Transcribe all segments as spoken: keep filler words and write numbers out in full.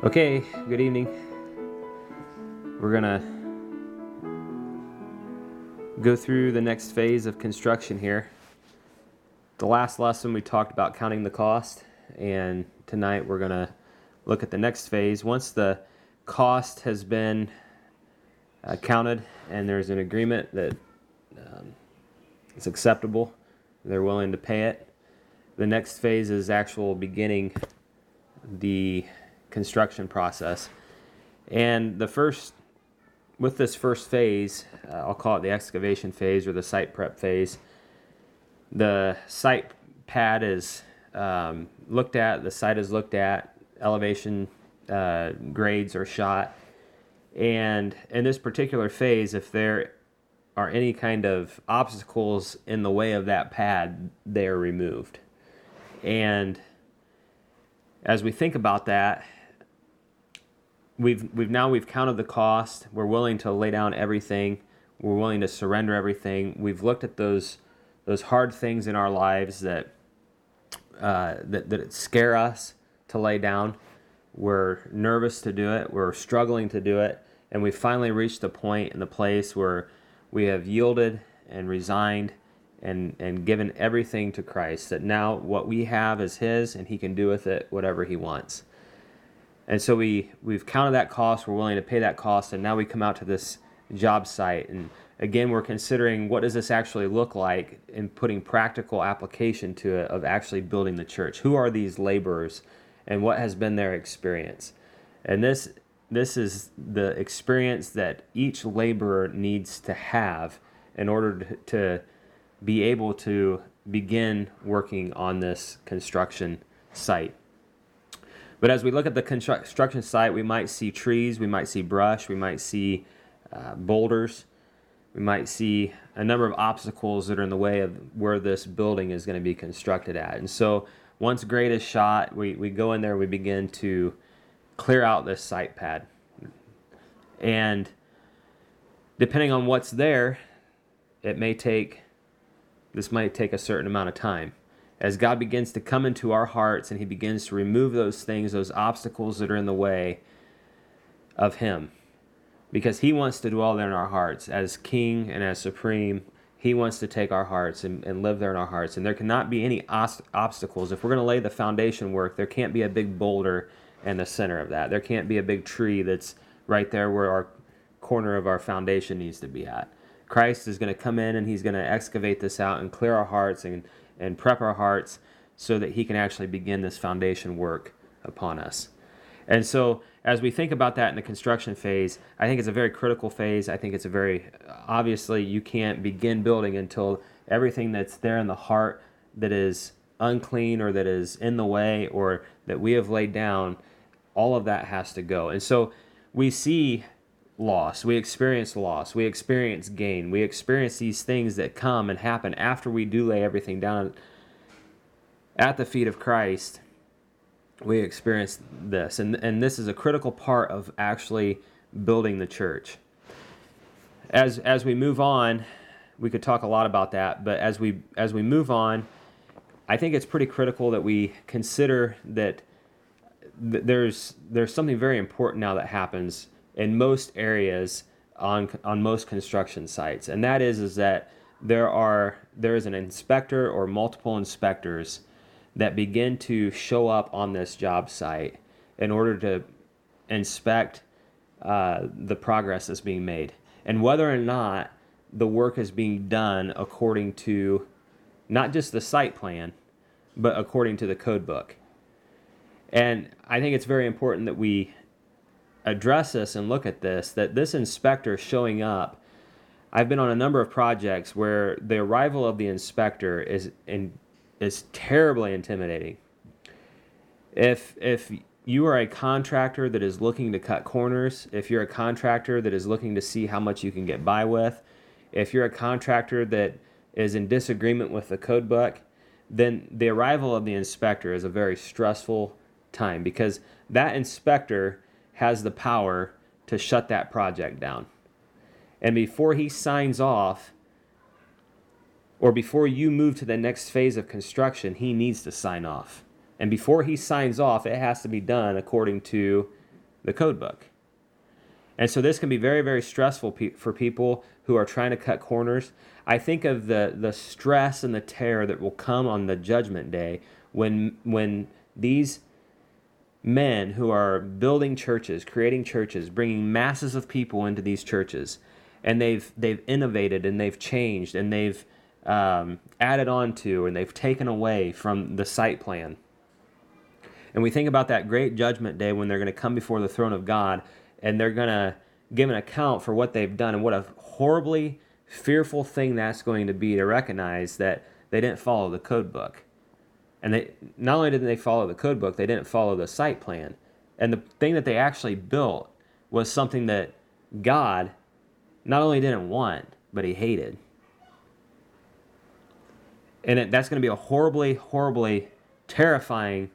Okay, good evening. We're gonna go through the next phase of construction here. The last lesson we talked about counting the cost, and tonight we're gonna look at the next phase. Once the cost has been uh, counted and there's an agreement that um, it's acceptable, they're willing to pay it, the next phase is actual beginning the construction process. And the first, with this first phase, uh, I'll call it the excavation phase or the site prep phase. The site pad is um, looked at, the site is looked at, elevation uh, grades are shot. And in this particular phase, if there are any kind of obstacles in the way of that pad, they are removed. And as we think about that, We've we've now we've counted the cost. We're willing to lay down everything. We're willing to surrender everything. We've looked at those those hard things in our lives that uh, that that scare us to lay down. We're nervous to do it. We're struggling to do it, and we finally reached a point in the place where we have yielded and resigned and and given everything to Christ. That now what we have is His, and He can do with it whatever He wants. And so we, we've counted that cost, we're willing to pay that cost, and now we come out to this job site. And again, we're considering what does this actually look like in putting practical application to it of actually building the church. Who are these laborers and what has been their experience? And this this is the experience that each laborer needs to have in order to, to be able to begin working on this construction site. But as we look at the construction site, we might see trees, we might see brush, we might see uh, boulders, we might see a number of obstacles that are in the way of where this building is going to be constructed at. And so once grade is shot, we, we go in there, we begin to clear out this site pad. And depending on what's there, it may take, this might take a certain amount of time. As God begins to come into our hearts and He begins to remove those things, those obstacles that are in the way of Him. Because He wants to dwell there in our hearts. As King and as Supreme, He wants to take our hearts and, and live there in our hearts. And there cannot be any os- obstacles. If we're going to lay the foundation work, there can't be a big boulder in the center of that. There can't be a big tree that's right there where our corner of our foundation needs to be at. Christ is going to come in and He's going to excavate this out and clear our hearts and and prep our hearts so that He can actually begin this foundation work upon us. And so as we think about that in the construction phase, I think it's a very critical phase. I think it's a very, obviously you can't begin building until everything that's there in the heart that is unclean or that is in the way or that we have laid down, all of that has to go. And so we see loss, we experience loss, we experience gain, we experience these things that come and happen after we do lay everything down at the feet of Christ. We experience this, and and this is a critical part of actually building the church. As as we move on, we could talk a lot about that, but as we as we move on, I think it's pretty critical that we consider that th- there's there's something very important now that happens in most areas on on most construction sites, and that is is that there are there is an inspector or multiple inspectors that begin to show up on this job site in order to inspect uh, the progress that's being made and whether or not the work is being done according to not just the site plan, but according to the code book. And I think it's very important that we address this and look at this, that this inspector showing up, I've been on a number of projects where the arrival of the inspector is in, is terribly intimidating. If if you are a contractor that is looking to cut corners, if you're a contractor that is looking to see how much you can get by with, if you're a contractor that is in disagreement with the code book, then the arrival of the inspector is a very stressful time because that inspector has the power to shut that project down. And before he signs off, or before you move to the next phase of construction, he needs to sign off. And before he signs off, it has to be done according to the code book. And so this can be very, very stressful pe- for people who are trying to cut corners. I think of the, the stress and the terror that will come on the judgment day when when these men who are building churches, creating churches, bringing masses of people into these churches, and they've they've innovated and they've changed and they've um, added on to and they've taken away from the site plan. And we think about that great judgment day when they're going to come before the throne of God and they're going to give an account for what they've done, and what a horribly fearful thing that's going to be to recognize that they didn't follow the code book. And they not only didn't they follow the code book, they didn't follow the site plan. And the thing that they actually built was something that God not only didn't want, but he hated. And it, that's going to be a horribly, horribly terrifying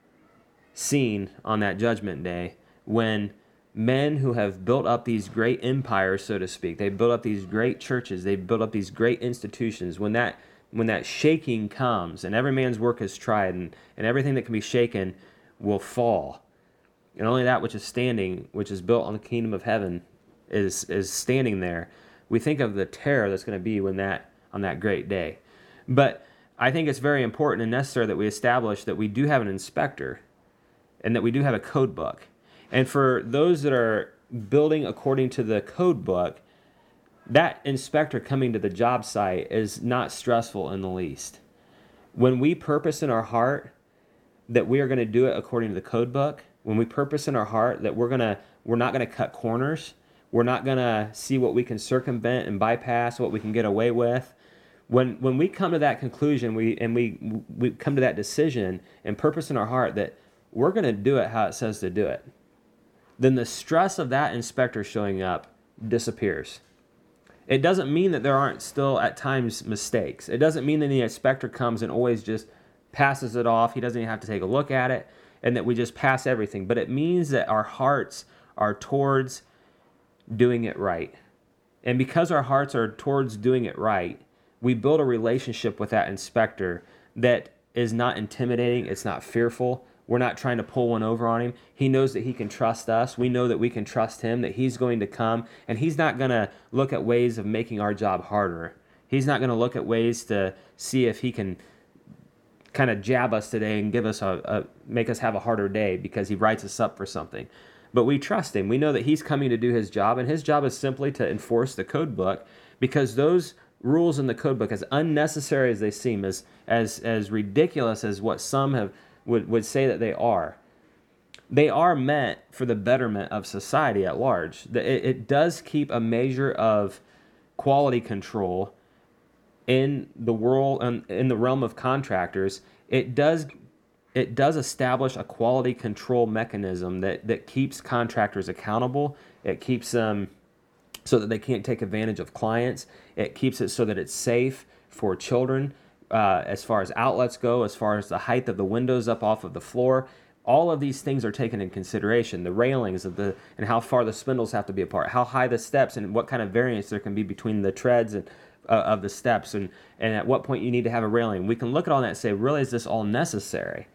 scene on that judgment day when men who have built up these great empires, so to speak, they've built up these great churches, they've built up these great institutions, when that when that shaking comes and every man's work is tried and, and everything that can be shaken will fall. And only that which is standing, which is built on the kingdom of heaven, is is standing there. We think of the terror that's going to be when that on that great day. But I think it's very important and necessary that we establish that we do have an inspector and that we do have a code book. And for those that are building according to the code book, that inspector coming to the job site is not stressful in the least. When we purpose in our heart that we are going to do it according to the code book, when we purpose in our heart that we're going to we're not going to cut corners, we're not going to see what we can circumvent and bypass, what we can get away with. When when we come to that conclusion, we and we we come to that decision and purpose in our heart that we're going to do it how it says to do it, then the stress of that inspector showing up disappears. It doesn't mean that there aren't still at times mistakes. It doesn't mean that the inspector comes and always just passes it off. He doesn't even have to take a look at it and that we just pass everything. But it means that our hearts are towards doing it right. And because our hearts are towards doing it right, we build a relationship with that inspector that is not intimidating. It's not fearful. We're not trying to pull one over on him. He knows that he can trust us. We know that we can trust him, that he's going to come, and he's not going to look at ways of making our job harder. He's not going to look at ways to see if he can kind of jab us today and give us a, a make us have a harder day because he writes us up for something. But we trust him. We know that he's coming to do his job, and his job is simply to enforce the code book, because those rules in the code book, as unnecessary as they seem, as as as ridiculous as what some have would, would say that they are, they are meant for the betterment of society at large. It, it does keep a measure of quality control in the world, in the realm of contractors. It does it does establish a quality control mechanism that, that keeps contractors accountable. It keeps them so that they can't take advantage of clients. It keeps it so that it's safe for children. Uh, as far as outlets go, as far as the height of the windows up off of the floor, all of these things are taken in consideration. The railings of the and how far the spindles have to be apart, how high the steps, and what kind of variance there can be between the treads and uh, of the steps, and, and at what point you need to have a railing. We can look at all that and say, really, is this all necessary?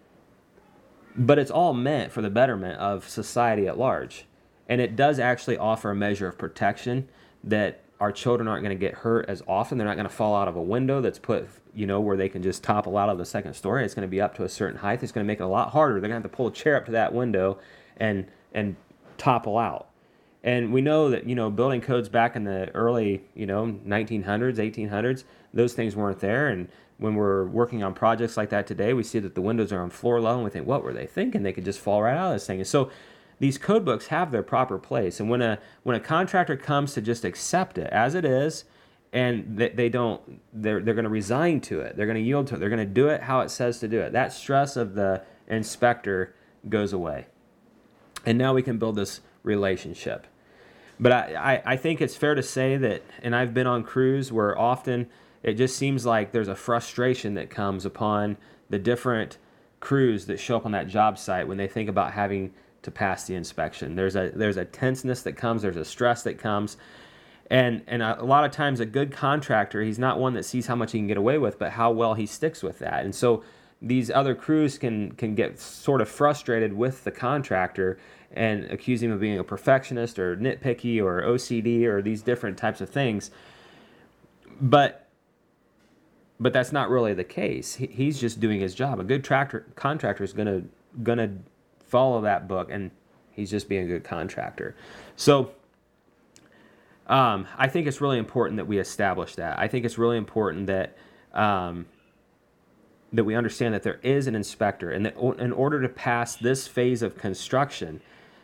But it's all meant for the betterment of society at large. And it does actually offer a measure of protection that our children aren't going to get hurt as often. They're not going to fall out of a window that's put, you know, where they can just topple out of the second story. It's going to be up to a certain height. It's going to make it a lot harder. They're going to have to pull a chair up to that window and and topple out. And we know that, you know, building codes back in the early, you know, nineteen hundreds, eighteen hundreds, those things weren't there. And when we're working on projects like that today, we see that the windows are on floor level, and we think, what were they thinking? They could just fall right out of this thing. And so these code books have their proper place, and when a when a contractor comes to just accept it as it is, and they, they don't, they're they're going to resign to it, they're going to yield to it, they're going to do it how it says to do it. That stress of the inspector goes away, and now we can build this relationship. But I, I, I think it's fair to say that, and I've been on crews where often it just seems like there's a frustration that comes upon the different crews that show up on that job site when they think about having to pass the inspection. There's a there's a tenseness that comes, there's a stress that comes, and and a, a lot of times a good contractor, he's not one that sees how much he can get away with, but how well he sticks with that. And so these other crews can can get sort of frustrated with the contractor and accuse him of being a perfectionist or nitpicky or O C D or these different types of things. But but that's not really the case. He, he's just doing his job. A good tractor contractor is gonna gonna follow that book, and he's just being a good contractor. So um, I think it's really important that we establish that. I think it's really important that um, that we understand that there is an inspector, and that in order to pass this phase of construction,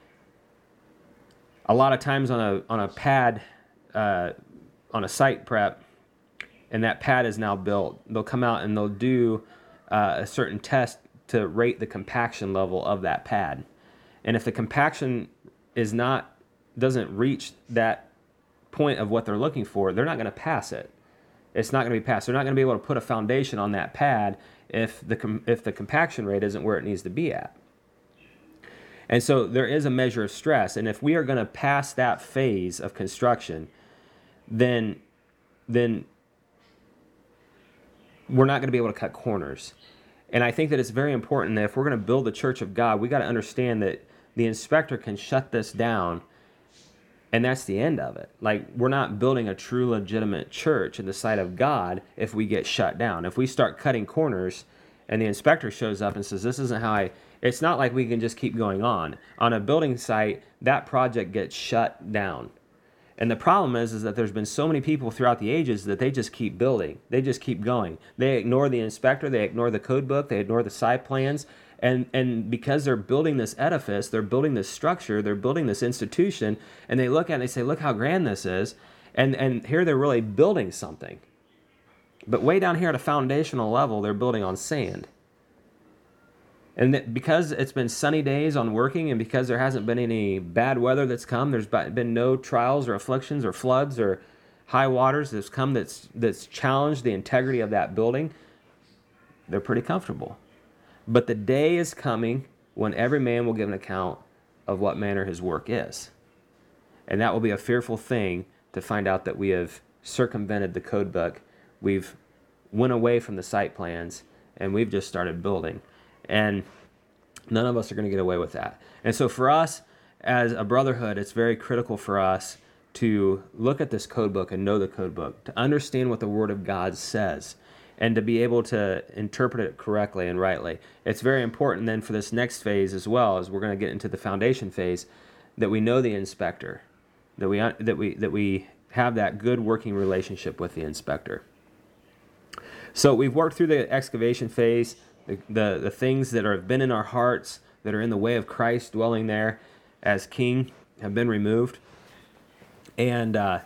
a lot of times on a on a pad, uh, on a site prep, and that pad is now built, they'll come out and they'll do uh, a certain test to rate the compaction level of that pad. And if the compaction is not doesn't reach that point of what they're looking for, they're not going to pass it. It's not going to be passed. They're not going to be able to put a foundation on that pad if the com- if the compaction rate isn't where it needs to be at. And so there is a measure of stress, and if we are going to pass that phase of construction, then then we're not going to be able to cut corners. And I think that it's very important that if we're going to build the church of God, we got to understand that the inspector can shut this down, and that's the end of it. Like, we're not building a true legitimate church in the sight of God if we get shut down. If we start cutting corners and the inspector shows up and says, this isn't how I... It's not like we can just keep going on. On a building site, that project gets shut down. And the problem is, is that there's been so many people throughout the ages that they just keep building. They just keep going. They ignore the inspector. They ignore the code book. They ignore the site plans. And and because they're building this edifice, they're building this structure, they're building this institution, and they look at it and they say, look how grand this is. And, and here they're really building something. But way down here at a foundational level, they're building on sand. And that because it's been sunny days on working, and because there hasn't been any bad weather that's come, there's been no trials or afflictions or floods or high waters that's come that's that's challenged the integrity of that building, they're pretty comfortable. But the day is coming when every man will give an account of what manner his work is. And that will be a fearful thing to find out that we have circumvented the code book, we've went away from the site plans, and we've just started building. And none of us are going to get away with that. And so for us, as a brotherhood, it's very critical for us to look at this code book and know the code book, to understand what the Word of God says, and to be able to interpret it correctly and rightly. It's very important then for this next phase as well, as we're going to get into the foundation phase, that we know the inspector, that we that we that we have that good working relationship with the inspector. So we've worked through the excavation phase. The, the, the things that are, have been in our hearts, that are in the way of Christ dwelling there as King, have been removed. And uh,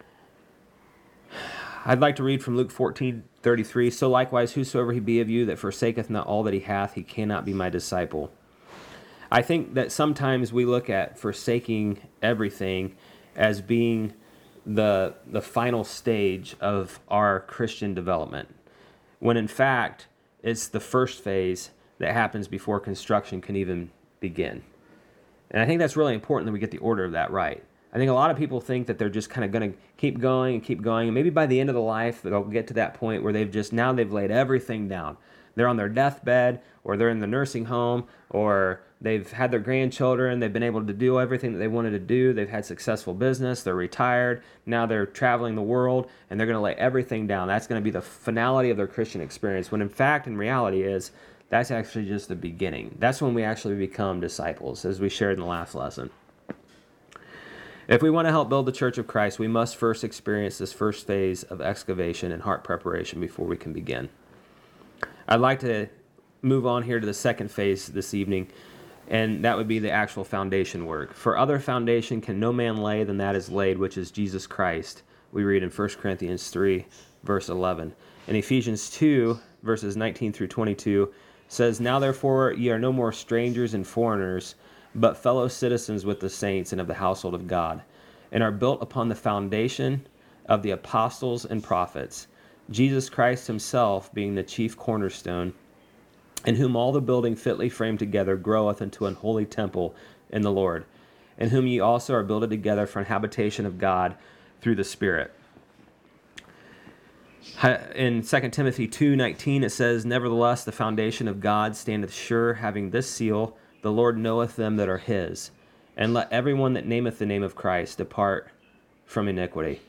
I'd like to read from Luke fourteen thirty-three. So likewise, whosoever he be of you that forsaketh not all that he hath, he cannot be my disciple. I think that sometimes we look at forsaking everything as being the the final stage of our Christian development, when in fact, it's the first phase that happens before construction can even begin. And I think that's really important that we get the order of that right. I think a lot of people think that they're just kind of going to keep going and keep going, and maybe by the end of the life they'll get to that point where they've just, now they've laid everything down. They're on their deathbed, or they're in the nursing home, or they've had their grandchildren, they've been able to do everything that they wanted to do, they've had successful business, they're retired, now they're traveling the world, and they're going to lay everything down. That's going to be the finality of their Christian experience, when in fact, in reality is, that's actually just the beginning. That's when we actually become disciples, as we shared in the last lesson. If we want to help build the Church of Christ, we must first experience this first phase of excavation and heart preparation before we can begin. I'd like to move on here to the second phase this evening, and that would be the actual foundation work. For other foundation can no man lay than that is laid, which is Jesus Christ. We read in First Corinthians three, verse eleven. In Ephesians two, verses nineteen through twenty-two, says, Now therefore ye are no more strangers and foreigners, but fellow citizens with the saints and of the household of God, and are built upon the foundation of the apostles and prophets, Jesus Christ himself being the chief cornerstone, in whom all the building fitly framed together groweth into an holy temple in the Lord, in whom ye also are builded together for an habitation of God through the Spirit. In Second Timothy two nineteen, it says, "Nevertheless, the foundation of God standeth sure, having this seal, the Lord knoweth them that are his. And let everyone that nameth the name of Christ depart from iniquity."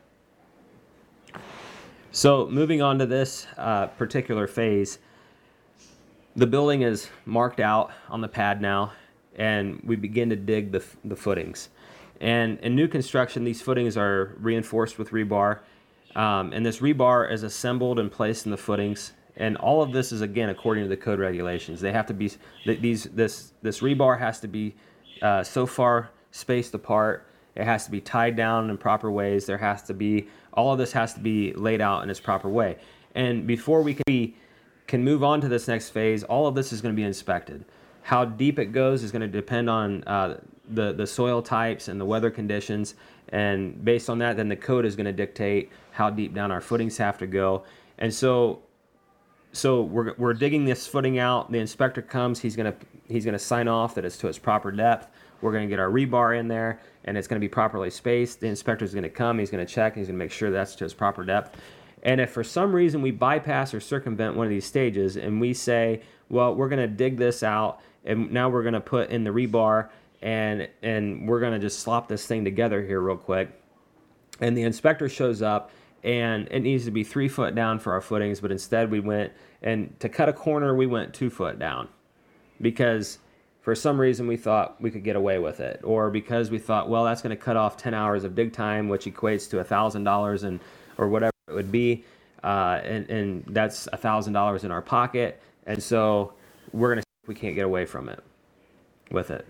So moving on to this uh, particular phase, the building is marked out on the pad now, and we begin to dig the, the footings. And in new construction, these footings are reinforced with rebar, um, and this rebar is assembled and placed in the footings. And all of this is, again, according to the code regulations. They have to be, these this this rebar has to be uh, so far spaced apart. It has to be tied down in proper ways. There has to be, all of this has to be laid out in its proper way. And before we can, be, can move on to this next phase, all of this is going to be inspected. How deep it goes is going to depend on uh, the, the soil types and the weather conditions. And based on that, then the code is going to dictate how deep down our footings have to go. And so So we're we're digging this footing out. The inspector comes. He's gonna he's gonna sign off that it's to its proper depth. We're gonna get our rebar in there, and it's gonna be properly spaced. The inspector's gonna come. He's gonna check. He's gonna make sure that's to its proper depth. And if for some reason we bypass or circumvent one of these stages, and we say, well, we're gonna dig this out, and now we're gonna put in the rebar, and and we're gonna just slop this thing together here real quick, and the inspector shows up. And it needs to be three foot down for our footings, but instead we went, and to cut a corner, we went two foot down because for some reason we thought we could get away with it, or because we thought, well, that's going to cut off ten hours of dig time, which equates to a thousand dollars and or whatever it would be, uh, and and that's a thousand dollars in our pocket, and so we're going to see if we can't get away from it with it.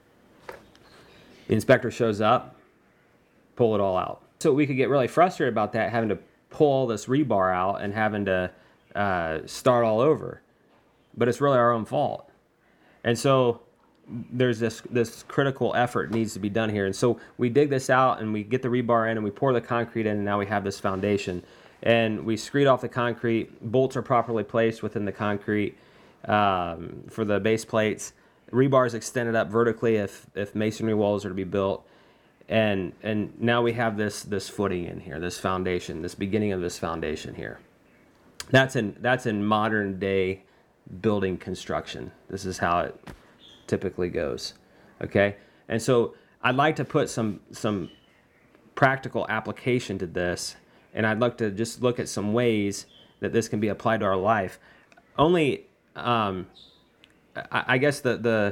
The inspector shows up, pull it all out. So we could get really frustrated about that, having to pull all this rebar out and having to uh, start all over. But it's really our own fault. And so there's this this critical effort needs to be done here. And so we dig this out and we get the rebar in and we pour the concrete in, and now we have this foundation. And we screed off the concrete. Bolts are properly placed within the concrete um, for the base plates. Rebar is extended up vertically if, if masonry walls are to be built. And and now we have this this footing in here, this foundation, this beginning of this foundation here. That's in that's in modern day building construction. This is how it typically goes. Okay? And so I'd like to put some some practical application to this, and I'd like to just look at some ways that this can be applied to our life. Only um, I, I guess the the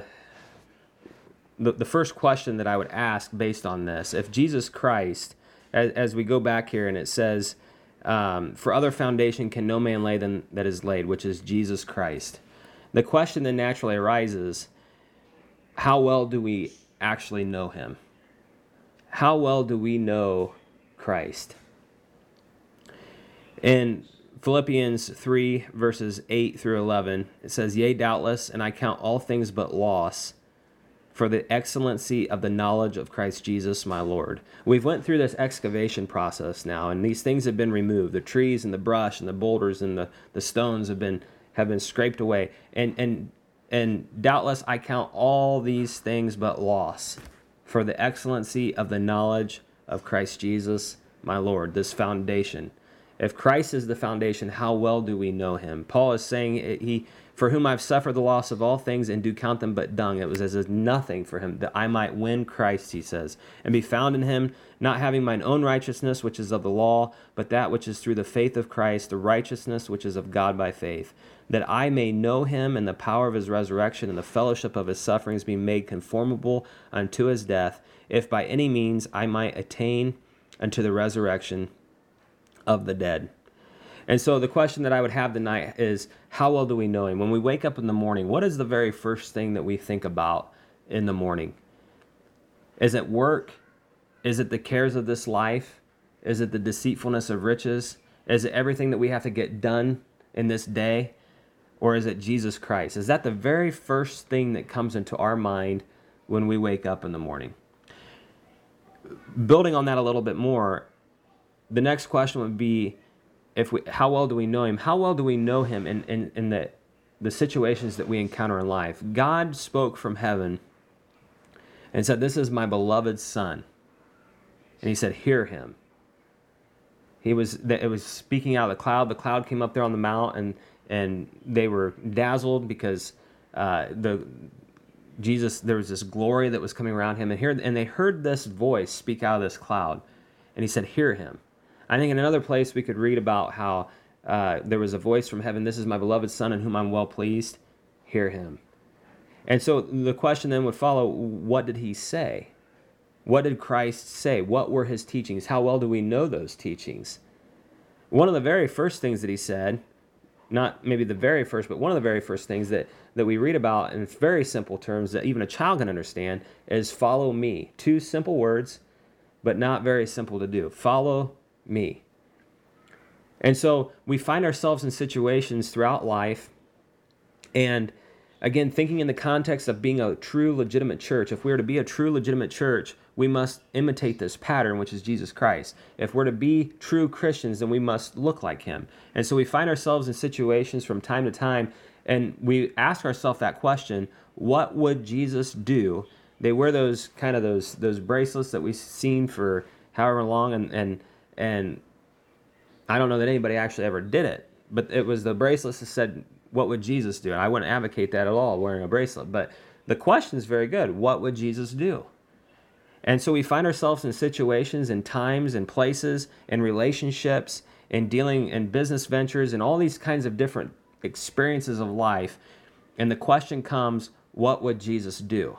The, the first question that I would ask based on this, if Jesus Christ, as, as we go back here and it says, um, for other foundation can no man lay than that is laid, which is Jesus Christ. The question then naturally arises, how well do we actually know him? How well do we know Christ? In Philippians three, verses eight through eleven, it says, "Yea, doubtless, and I count all things but loss, for the excellency of the knowledge of Christ Jesus my Lord." We've went through this excavation process now, and these things have been removed. The trees and the brush and the boulders and the, the stones have been have been scraped away. And and and doubtless I count all these things but loss, for the excellency of the knowledge of Christ Jesus my Lord, this foundation. If Christ is the foundation, how well do we know him? Paul is saying he for whom I've suffered the loss of all things and do count them but dung. It was as if nothing for him, that I might win Christ, he says, and be found in him, not having mine own righteousness, which is of the law, but that which is through the faith of Christ, the righteousness which is of God by faith, that I may know him and the power of his resurrection and the fellowship of his sufferings, being made conformable unto his death, if by any means I might attain unto the resurrection of the dead. And so the question that I would have tonight is, how well do we know him? When we wake up in the morning, what is the very first thing that we think about in the morning? Is it work? Is it the cares of this life? Is it the deceitfulness of riches? Is it everything that we have to get done in this day? Or is it Jesus Christ? Is that the very first thing that comes into our mind when we wake up in the morning? Building on that a little bit more, the next question would be, If we, how well do we know him? How well do we know him in, in, in the, the situations that we encounter in life? God spoke from heaven and said, "This is my beloved son." And he said, "Hear him." He was, it was speaking out of the cloud. The cloud came up there on the mount, and and they were dazzled because uh, the Jesus, there was this glory that was coming around him, and here, and they heard this voice speak out of this cloud, and he said, "Hear him." I think in another place we could read about how uh, there was a voice from heaven, "This is my beloved Son in whom I'm well pleased. Hear him." And so the question then would follow, what did he say? What did Christ say? What were his teachings? How well do we know those teachings? One of the very first things that he said, not maybe the very first, but one of the very first things that, that we read about in very simple terms that even a child can understand is follow me. Two simple words, but not very simple to do. Follow me. And so we find ourselves in situations throughout life, and again, thinking in the context of being a true, legitimate church, if we are to be a true, legitimate church, we must imitate this pattern, which is Jesus Christ. If we're to be true Christians, then we must look like him. And so we find ourselves in situations from time to time, and we ask ourselves that question, what would Jesus do? They wear those kind of those those bracelets that we've seen for however long, and and and I don't know that anybody actually ever did it, but it was the bracelets that said, what would Jesus do? And I wouldn't advocate that at all, wearing a bracelet. But the question is very good. What would Jesus do? And so we find ourselves in situations and times and places and relationships and dealing in business ventures and all these kinds of different experiences of life. And the question comes, what would Jesus do?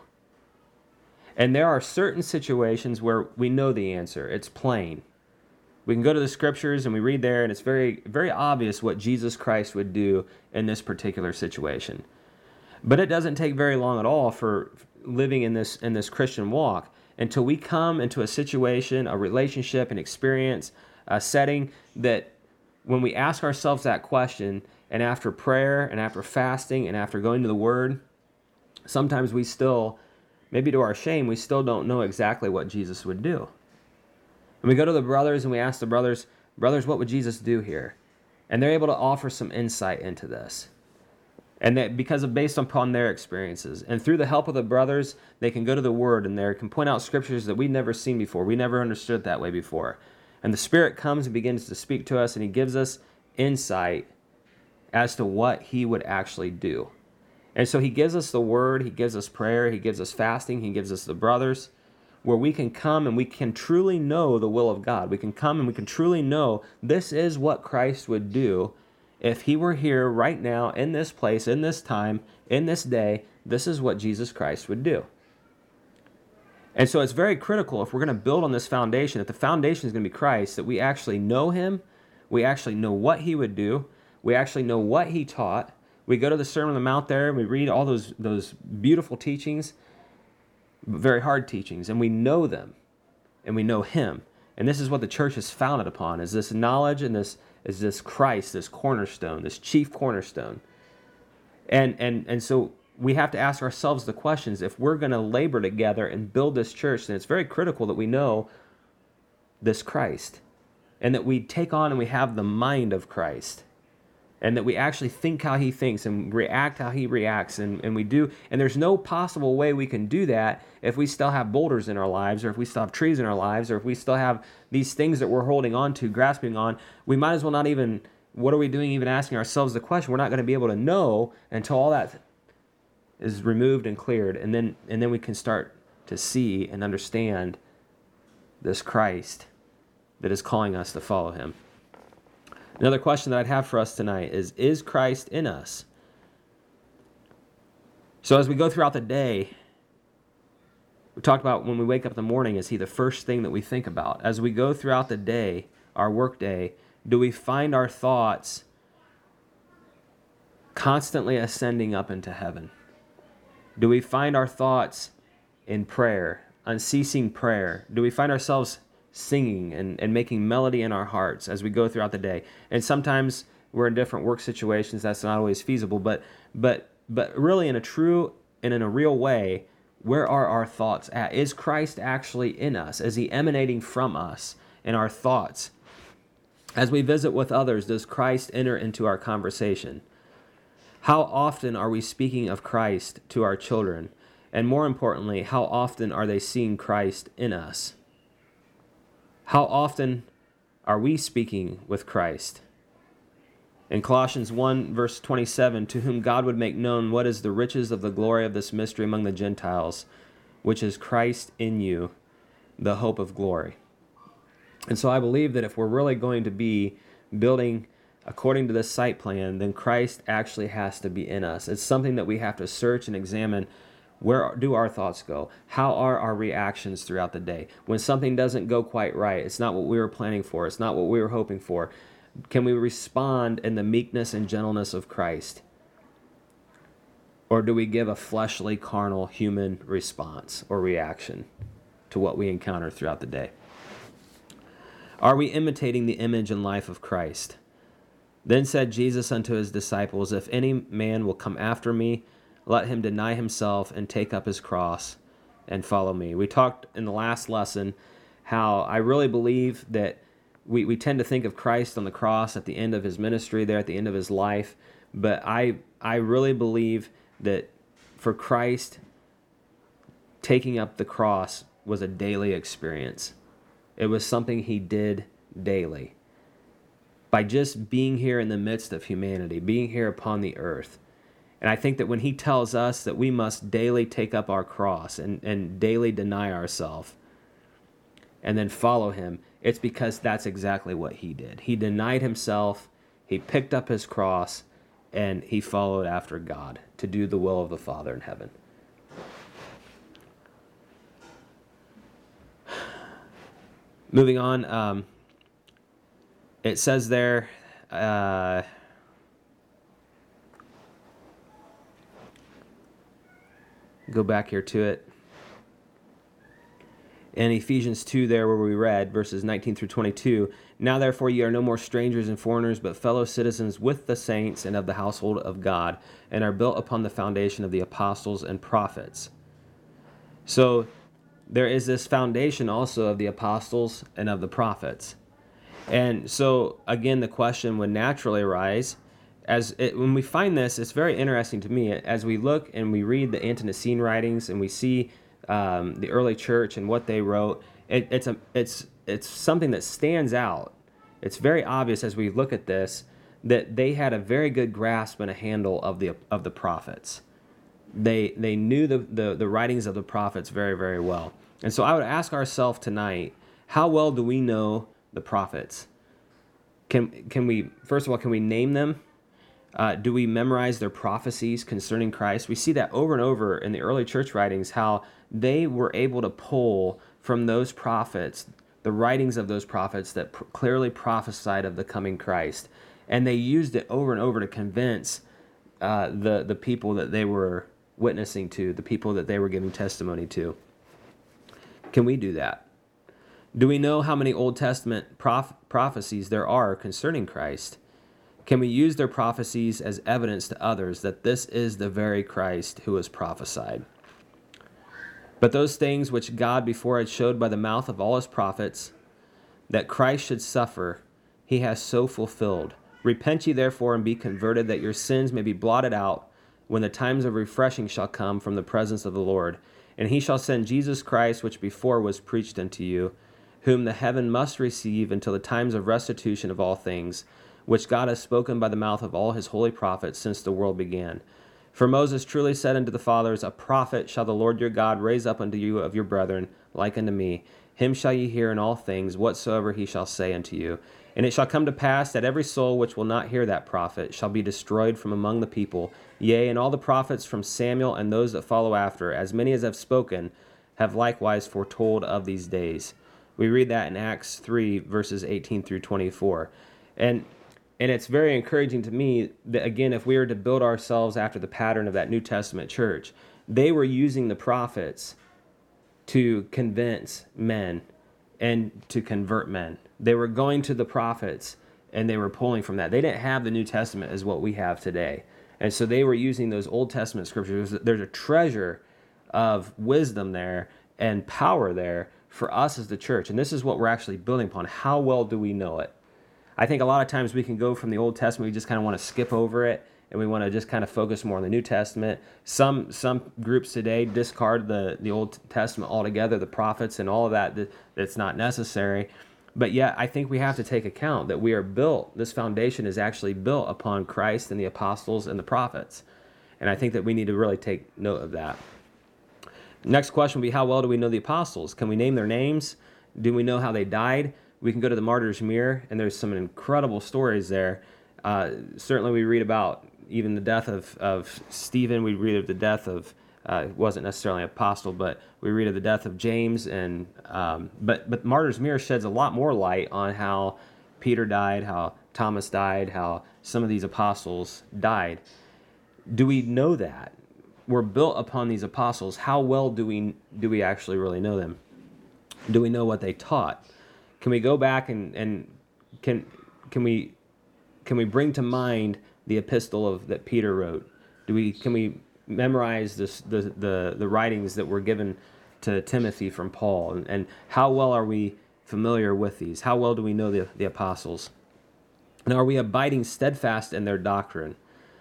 And there are certain situations where we know the answer. It's plain. We can go to the scriptures and we read there, and it's very, very obvious what Jesus Christ would do in this particular situation. But it doesn't take very long at all for living in this in this Christian walk until we come into a situation, a relationship, an experience, a setting that when we ask ourselves that question, and after prayer and after fasting and after going to the Word, sometimes we still, maybe to our shame, we still don't know exactly what Jesus would do. And we go to the brothers and we ask the brothers, brothers, what would Jesus do here? And they're able to offer some insight into this. And that because of based upon their experiences. And through the help of the brothers, they can go to the Word and they can point out scriptures that we've never seen before. We never understood that way before. And the Spirit comes and begins to speak to us, and he gives us insight as to what he would actually do. And so he gives us the Word, he gives us prayer, he gives us fasting, he gives us the brothers, where we can come and we can truly know the will of God. We can come and we can truly know this is what Christ would do if he were here right now, in this place, in this time, in this day. This is what Jesus Christ would do. And so it's very critical, if we're going to build on this foundation, if the foundation is going to be Christ, that we actually know him, we actually know what he would do, we actually know what he taught. We go to the Sermon on the Mount there, and we read all those, those beautiful teachings, very hard teachings, and we know them, and we know him. And this is what the church is founded upon, is this knowledge and this is this Christ, this cornerstone, this chief cornerstone. And and and so we have to ask ourselves the questions. If we're going to labor together and build this church, then it's very critical that we know this Christ, and that we take on and we have the mind of Christ, and that we actually think how he thinks and react how he reacts, and, and we do. And there's no possible way we can do that if we still have boulders in our lives, or if we still have trees in our lives, or if we still have these things that we're holding on to, grasping on. We might as well not even, what are we doing even asking ourselves the question? We're not going to be able to know until all that is removed and cleared, and then and then we can start to see and understand this Christ that is calling us to follow him. Another question that I'd have for us tonight is, is Christ in us? So as we go throughout the day, we talked about when we wake up in the morning, is he the first thing that we think about? As we go throughout the day, our work day, do we find our thoughts constantly ascending up into heaven? Do we find our thoughts in prayer, unceasing prayer? Do we find ourselves singing and, and making melody in our hearts as we go throughout the day? And sometimes we're in different work situations, that's not always feasible, but but but really in a true and in a real way, where are our thoughts at? Is Christ actually in us? Is he emanating from us in our thoughts? As we visit with others, does Christ enter into our conversation? How often are we speaking of Christ to our children? And more importantly, how often are they seeing Christ in us? How often Are we speaking with Christ? In Colossians one, verse twenty-seven, to whom God would make known what is the riches of the glory of this mystery among the Gentiles, which is Christ in you, the hope of glory. And so I believe that if we're really going to be building according to this site plan, then Christ actually has to be in us. It's something that we have to search and examine. Where do our thoughts go? How are our reactions throughout the day? When something doesn't go quite right, it's not what we were planning for, it's not what we were hoping for, can we respond in the meekness and gentleness of Christ? Or do we give a fleshly, carnal, human response or reaction to what we encounter throughout the day? Are we imitating the image and life of Christ? Then said Jesus unto his disciples, if any man will come after me, let him deny himself and take up his cross and follow me. We talked in the last lesson how I really believe that we, we tend to think of Christ on the cross at the end of his ministry, there at the end of his life. But I I really believe that for Christ, taking up the cross was a daily experience. It was something he did daily. By just being here in the midst of humanity, being here upon the earth. And I think that when he tells us that we must daily take up our cross and, and daily deny ourselves and then follow him, it's because that's exactly what he did. He denied himself, he picked up his cross, and he followed after God to do the will of the Father in heaven. Moving on, um, it says there, uh, go back here to it. In Ephesians two there where we read, verses nineteen through twenty-two, now therefore ye are no more strangers and foreigners, but fellow citizens with the saints and of the household of God, and are built upon the foundation of the apostles and prophets. So there is this foundation also of the apostles and of the prophets. And so, again, the question would naturally arise, as it, when we find this, it's very interesting to me, as we look and we read the Ante-Nicene writings and we see um, the early church and what they wrote, it, it's, a, it's, it's something that stands out. It's very obvious as we look at this that they had a very good grasp and a handle of the, of the prophets. They, they knew the, the, the writings of the prophets very, very well. And so I would ask ourselves tonight, how well do we know the prophets? Can can we, first of all, can we name them? Uh, do we memorize their prophecies concerning Christ? We see that over and over in the early church writings, how they were able to pull from those prophets, the writings of those prophets that pr- clearly prophesied of the coming Christ. And they used it over and over to convince uh, the, the people that they were witnessing to, the people that they were giving testimony to. Can we do that? Do we know how many Old Testament prof- prophecies there are concerning Christ? Can we use their prophecies as evidence to others that this is the very Christ who was prophesied? But those things which God before had showed by the mouth of all his prophets, that Christ should suffer, he has so fulfilled. Repent ye therefore and be converted, that your sins may be blotted out, when the times of refreshing shall come from the presence of the Lord. And he shall send Jesus Christ, which before was preached unto you, whom the heaven must receive until the times of restitution of all things, which God has spoken by the mouth of all his holy prophets since the world began. For Moses truly said unto the fathers, a prophet shall the Lord your God raise up unto you of your brethren, like unto me. Him shall ye hear in all things, whatsoever he shall say unto you. And it shall come to pass that every soul which will not hear that prophet shall be destroyed from among the people. Yea, and all the prophets from Samuel and those that follow after, as many as have spoken, have likewise foretold of these days. We read that in Acts three, verses eighteen through twenty-four. And and it's very encouraging to me that, again, if we were to build ourselves after the pattern of that New Testament church, they were using the prophets to convince men and to convert men. They were going to the prophets and they were pulling from that. They didn't have the New Testament as what we have today. And so they were using those Old Testament scriptures. There's a treasure of wisdom there and power there for us as the church. And this is what we're actually building upon. How well do we know it? I think a lot of times we can go from the Old Testament, we just kind of want to skip over it, and we want to just kind of focus more on the New Testament. Some some groups today discard the, the Old Testament altogether, the prophets and all of that, that, that's not necessary. But yet, I think we have to take account that we are built, this foundation is actually built upon Christ and the apostles and the prophets. And I think that we need to really take note of that. Next question would be, how well do we know the apostles? Can we name their names? Do we know how they died? We can go to the Martyr's Mirror, and there's some incredible stories there. Uh, certainly we read about even the death of, of Stephen. We read of the death of, uh, wasn't necessarily an apostle, but we read of the death of James. And um, but, but Martyr's Mirror sheds a lot more light on how Peter died, how Thomas died, how some of these apostles died. Do we know that? We're built upon these apostles. How well do we do we actually really know them? Do we know what they taught? Can we go back and, and can can we can we bring to mind the epistle of that Peter wrote? Do we can we memorize this, the the the writings that were given to Timothy from Paul? And, and how well are we familiar with these? How well do we know the, the apostles? And are we abiding steadfast in their doctrine?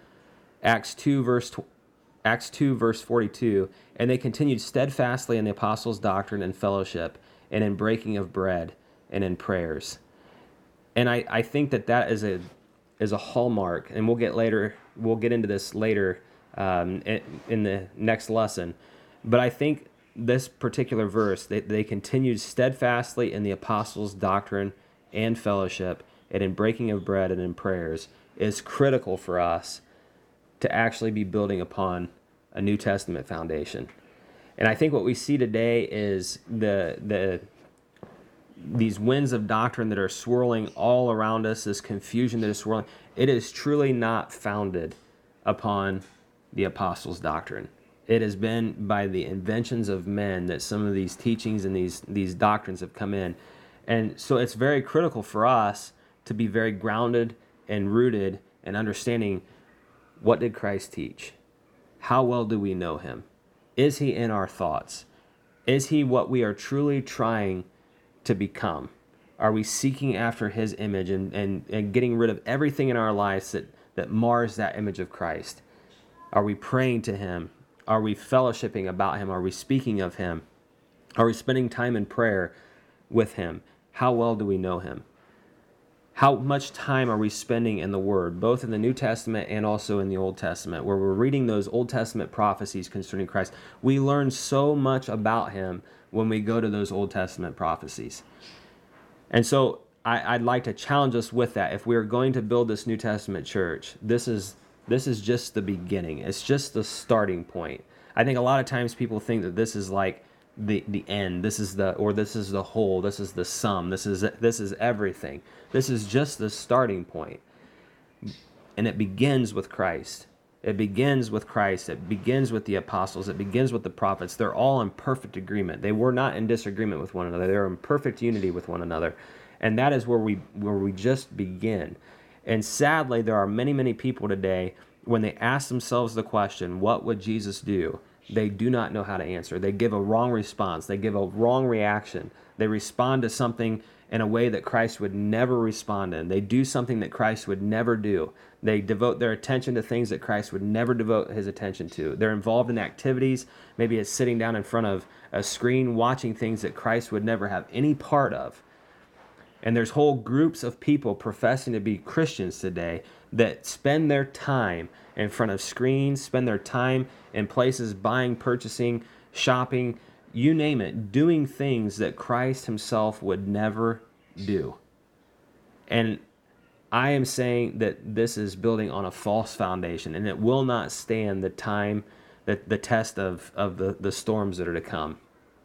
Acts two verse Acts two verse forty-two, and they continued steadfastly in the apostles' doctrine and fellowship, and in breaking of bread, and in prayers. And I, I think that that is a is a hallmark, and we'll get later we'll get into this later um, in, in the next lesson. But I think this particular verse, they, they continued steadfastly in the apostles' doctrine and fellowship, and in breaking of bread and in prayers, is critical for us to actually be building upon a New Testament foundation. And I think what we see today is the the these winds of doctrine that are swirling all around us, this confusion that is swirling, it is truly not founded upon the apostles' doctrine. It has been by the inventions of men that some of these teachings and these these doctrines have come in. And so it's very critical for us to be very grounded and rooted in understanding, what did Christ teach? How well do we know him? Is he in our thoughts? Is he what we are truly trying to become? Are we seeking after his image and, and, and getting rid of everything in our lives that, that mars that image of Christ? Are we praying to him? Are we fellowshipping about him? Are we speaking of him? Are we spending time in prayer with him? How well do we know him? How much time are we spending in the Word, both in the New Testament and also in the Old Testament, where we're reading those Old Testament prophecies concerning Christ? We learn so much about him when we go to those Old Testament prophecies. And so I, I'd like to challenge us with that. If we are going to build this New Testament church, this is this is just the beginning. It's just the starting point. I think a lot of times people think that this is like the the end. This is the or this is the whole. This is the sum. This is this is everything. This is just the starting point. And it begins with Christ. It begins with Christ. It begins with the apostles. It begins with the prophets. They're all in perfect agreement. They were not in disagreement with one another. They were in perfect unity with one another. And that is where we where we just begin. And sadly, there are many, many people today, when they ask themselves the question, what would Jesus do? They do not know how to answer. They give a wrong response. They give a wrong reaction. They respond to something in a way that Christ would never respond in. They do something that Christ would never do. They devote their attention to things that Christ would never devote his attention to. They're involved in activities. Maybe it's sitting down in front of a screen watching things that Christ would never have any part of. And there's whole groups of people professing to be Christians today that spend their time in front of screens, spend their time in places buying, purchasing, shopping, you name it, doing things that Christ himself would never do. And I am saying that this is building on a false foundation, and it will not stand the time, that the test of, of the, the storms that are to come.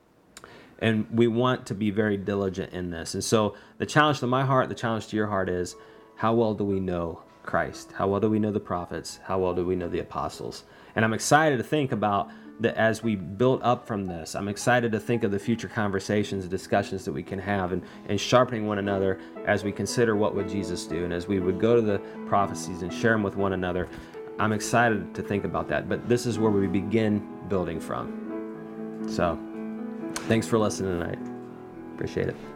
And we want to be very diligent in this. And so the challenge to my heart, the challenge to your heart is, how well do we know Christ? How well do we know the prophets? How well do we know the apostles? And I'm excited to think about that as we build up from this. I'm excited to think of the future conversations and discussions that we can have, and, and sharpening one another as we consider what would Jesus do. And as we would go to the prophecies and share them with one another, I'm excited to think about that. But this is where we begin building from. So thanks for listening tonight. Appreciate it.